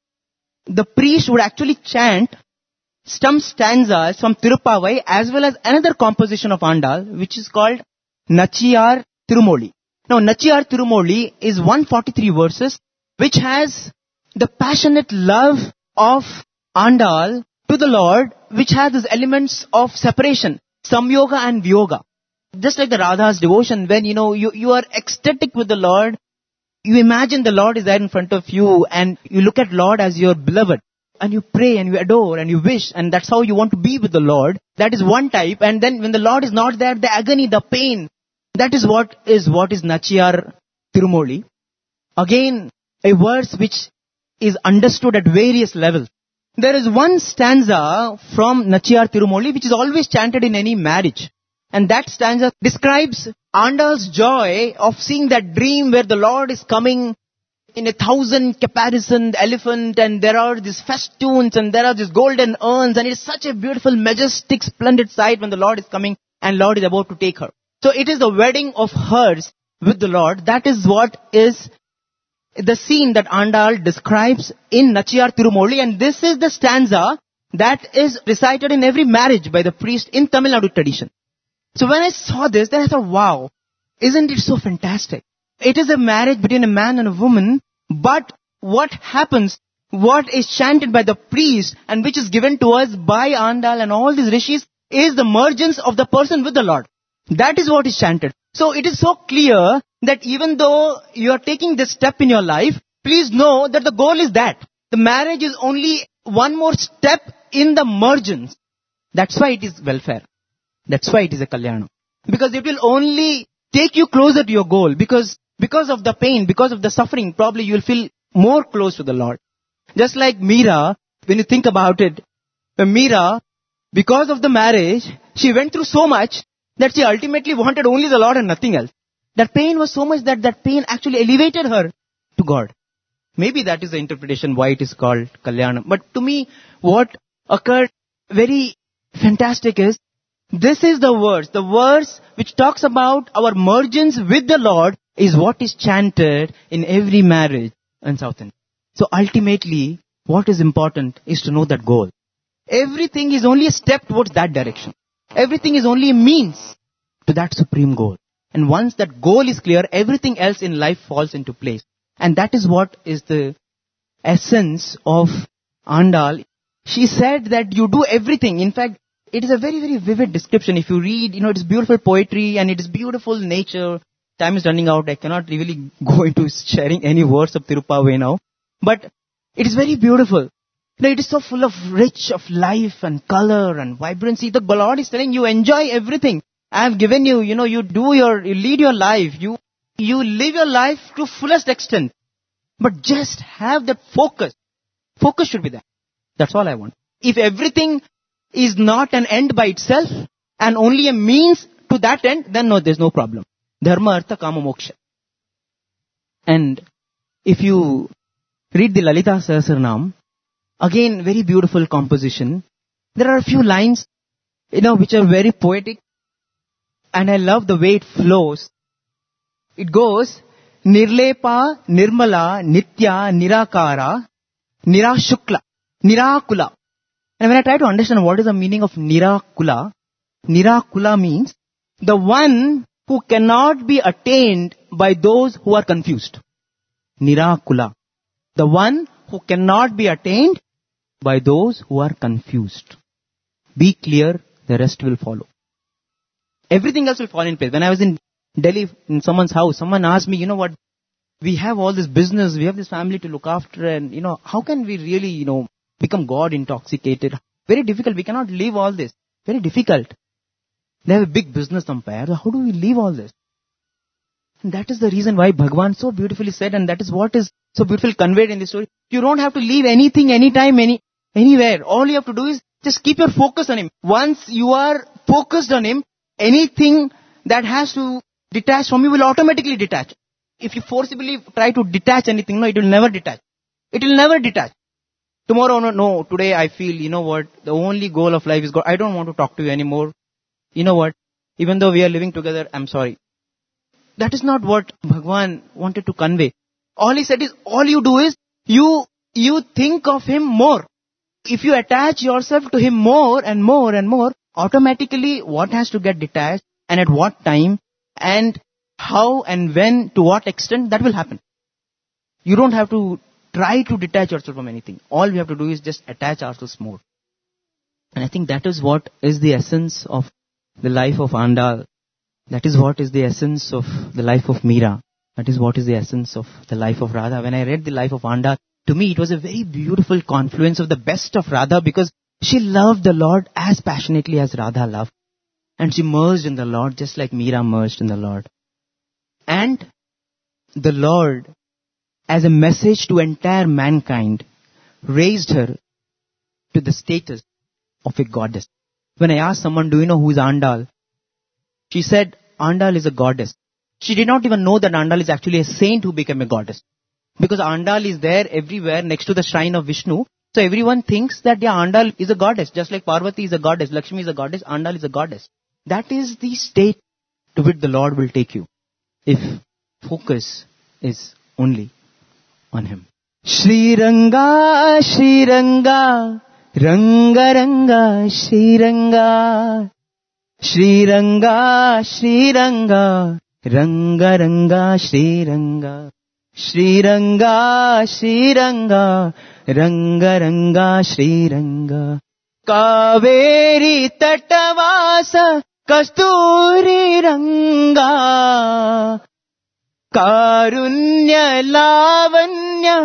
[SPEAKER 2] the priest would actually chant some stanzas from Tirupavai as well as another composition of Andal, which is called Nachiyar Tirumoli. Now, Nachiyar Tirumoli is 143 verses, which has the passionate love of Andal to the Lord, which has these elements of separation, Samyoga and Vyoga. Just like the Radha's devotion, when you are ecstatic with the Lord, you imagine the Lord is there in front of you and you look at Lord as your beloved. And you pray and you adore and you wish, and that's how you want to be with the Lord. That is one type. And then when the Lord is not there, the agony, the pain, that is what is Nachiyar Tirumoli. Again, a verse which is understood at various levels. There is one stanza from Nachiyar Tirumoli which is always chanted in any marriage. And that stanza describes Andal's joy of seeing that dream where the Lord is coming in 1,000 caparisoned elephant, and there are these festoons and there are these golden urns, and it is such a beautiful, majestic, splendid sight when the Lord is coming and Lord is about to take her. So it is the wedding of hers with the Lord. That is what is the scene that Andal describes in Nachiyar Tirumoli, and this is the stanza that is recited in every marriage by the priest in Tamil Nadu tradition. So when I saw this, then I thought, wow, isn't it so fantastic? It is a marriage between a man and a woman, but what happens, what is chanted by the priest and which is given to us by Andal and all these rishis is the mergence of the person with the Lord. That is what is chanted. So it is so clear that even though you are taking this step in your life, please know that the goal is that. The marriage is only one more step in the mergence. That's why it is welfare. That's why it is a kalyanam. Because it will only take you closer to your goal. Because of the pain, because of the suffering, probably you will feel more close to the Lord. Just like Meera, when you think about it, Meera, because of the marriage, she went through so much that she ultimately wanted only the Lord and nothing else. That pain was so much that pain actually elevated her to God. Maybe that is the interpretation why it is called Kalyanam. But to me, what occurred very fantastic is, this is the verse which talks about our mergence with the Lord is what is chanted in every marriage in South India. So ultimately, what is important is to know that goal. Everything is only a step towards that direction. Everything is only a means to that supreme goal. And once that goal is clear, everything else in life falls into place. And that is what is the essence of Andal. She said that you do everything. In fact, it is a very, very vivid description. If you read, it is beautiful poetry and it is beautiful nature. Time is running out. I cannot really go into sharing any words of Tirupavai now. But it is very beautiful. It is so full of rich of life and color and vibrancy. The Lord is telling you, enjoy everything. I have given you, you lead your life. You live your life to fullest extent. But just have that focus. Focus should be there. That's all I want. If everything is not an end by itself and only a means to that end, then no, there's no problem. Dharma, Artha, Kama, Moksha. And if you read the Lalita Sahasranam. Again, very beautiful composition. There are a few lines, which are very poetic. And I love the way it flows. It goes, Nirlepa, Nirmala, Nitya, Nirakara, Nirashukla, Nirakula. And when I try to understand what is the meaning of Nirakula means the one who cannot be attained by those who are confused. Nirakula. The one who cannot be attained by those who are confused. Be clear, the rest will follow. Everything else will fall in place. When I was in Delhi, in someone's house, someone asked me, we have all this business, we have this family to look after, and, how can we really, become God intoxicated? Very difficult. We cannot leave all this. Very difficult. They have a big business empire. How do we leave all this? And that is the reason why Bhagwan so beautifully said, and that is what is so beautifully conveyed in this story. You don't have to leave anything, anytime, anywhere. All you have to do is just keep your focus on Him. Once you are focused on Him, anything that has to detach from you will automatically detach. If you forcibly try to detach anything, it will never detach. It will never detach. Tomorrow, no, today I feel, the only goal of life is God. I don't want to talk to you anymore. Even though we are living together, I'm sorry. That is not what Bhagwan wanted to convey. All he said is, all you do is, you think of Him more. If you attach yourself to Him more and more and more, automatically what has to get detached and at what time and how and when, to what extent, that will happen. You don't have to try to detach yourself from anything. All we have to do is just attach ourselves more. And I think that is what is the essence of the life of Andal. That is what is the essence of the life of Meera. That is what is the essence of the life of Radha. When I read the life of Andal, to me it was a very beautiful confluence of the best of Radha, because she loved the Lord as passionately as Radha loved. And she merged in the Lord just like Meera merged in the Lord. And the Lord, as a message to entire mankind, raised her to the status of a goddess. When I asked someone, do you know who is Andal? She said, Andal is a goddess. She did not even know that Andal is actually a saint who became a goddess. Because Andal is there everywhere next to the shrine of Vishnu. So everyone thinks that Andal is a goddess. Just like Parvati is a goddess, Lakshmi is a goddess, Andal is a goddess. That is the state to which the Lord will take you, if focus is only on Him. Shri Ranga, Shri Ranga, Ranga Ranga, Shri Ranga. Shri Ranga, Shri Ranga, Ranga Ranga, Shri Ranga. Shri Ranga, Shri Ranga, Ranga Ranga, Shri Ranga. Kaveri Tatavasa, Kasturi Ranga. Karunya Lavanya,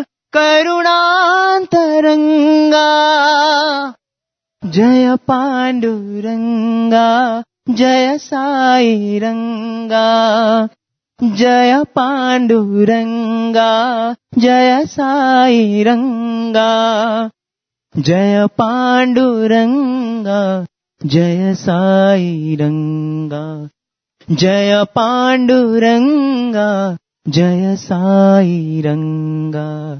[SPEAKER 2] Karunantaranga. Jaya Panduranga, Jaya Sai Ranga. Jaya Panduranga, Jaya Sai Ranga. Jaya Panduranga, Jaya Sai Ranga. Jaya Panduranga, Jaya Sai Ranga.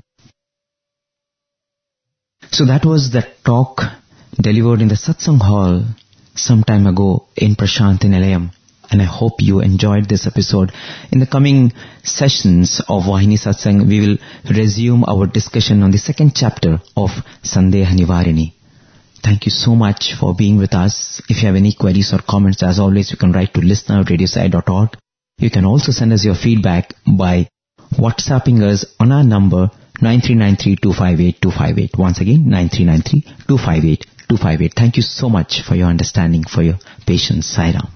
[SPEAKER 1] So that was the talk delivered in the Satsang Hall some time ago in Prashanthi Nilayam. And I hope you enjoyed this episode. In the coming sessions of Vahini Satsang, we will resume our discussion on the second chapter of Sandeha Nivarini. Thank you so much for being with us. If you have any queries or comments, as always, you can write to listener@radiosai.org. You can also send us your feedback by WhatsApping us on our number 9393-258-258. Once again, 9393-258-258. Thank you so much for your understanding, for your patience. Sai Ram.